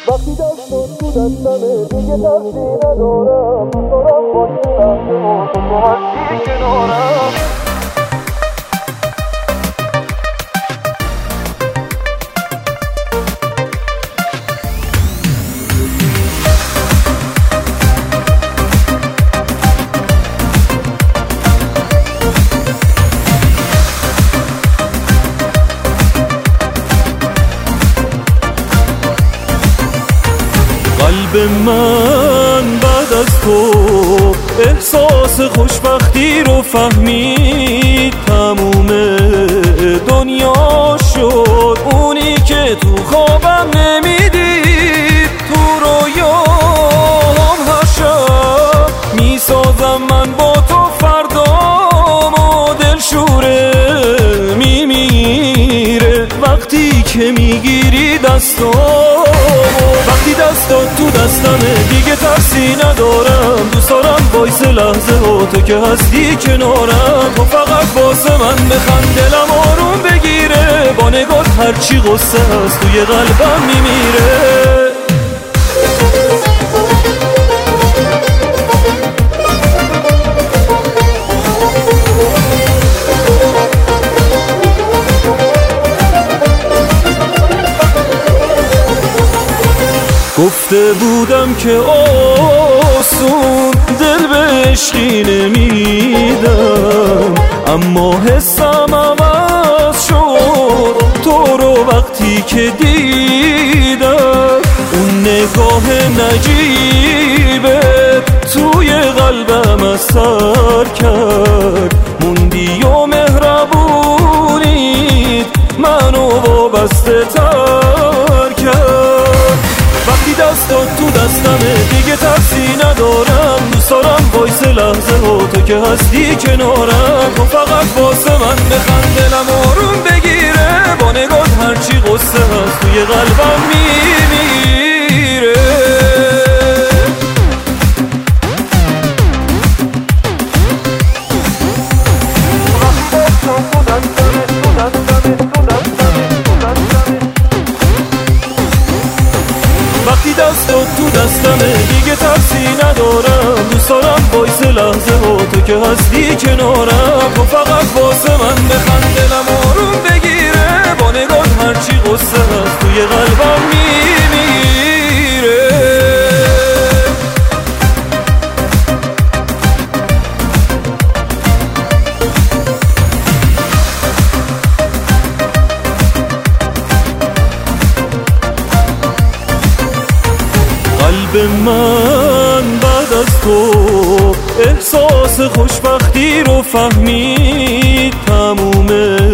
وقتی دستت تو دستمه دیگه ترسی ندارم، دوست دارم باشه لحظه ها تو هستی کنارم. قلب من بعد از تو احساس خوشبختی رو فهمید، تموم دنیا شد اونی که تو خوابم نمیدید. تو رویام هر شب میسازم من با تو فردام و دلشوره میمیره وقتی که میگیری دستام. وقتی دستات تو دستمه دیگه ترسی ندارم، دوست دارم وایس لحظه ها تو که هستی کنارم. تو فقط واسه من بخند دلم آروم بگیره، با نگات هرچی غصه هست توی قلبم میمیره. گفته بودم که آسون دل به عشقی نمیدم، اما حسم عوض شد تو رو وقتی که دیدم. اون نگاه نجیبه توی قلبم اثر کرد، موندی و مهربونیت منو وابسته تر کرد. وقتی دستات تو دستمه دیگه ترسی ندارم، دوست دارم وایس لحظه ها تو که هستی کنارم. تو فقط واسه من بخند دلم آروم بگیره، با نگات هرچی غصه هست توی قلبم میمیره. وقتی دستات تو دستمه دیگه ترسی ندارم، دوست دارم وایس لحظه ها تو که هستی کنارم. تو فقط واسه من بخند دلم آروم بگیره، با نگات هرچی غصه هست توی قلبم میمیره. قلب من بعد از تو احساس خوشبختی رو فهمید، تموم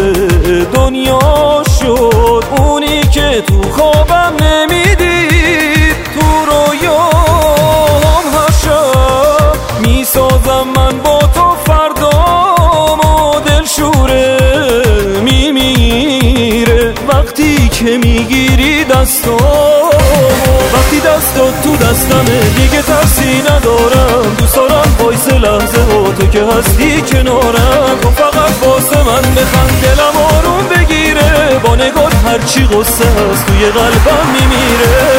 دنیا شد اونی که تو خوابم نمیدید. تو رویام هر شب میسازم من با تو فردام و دلشوره میمیره وقتی که میگیری دستام. وقتی دستات تو دستمه دیگه ترسی ندارم، دوست دارم وایس لحظه ها تو که هستی کنارم. تو فقط واسه من بخند دلم آروم بگیره، با نگات هرچی غصه هست توی قلبم میمیره.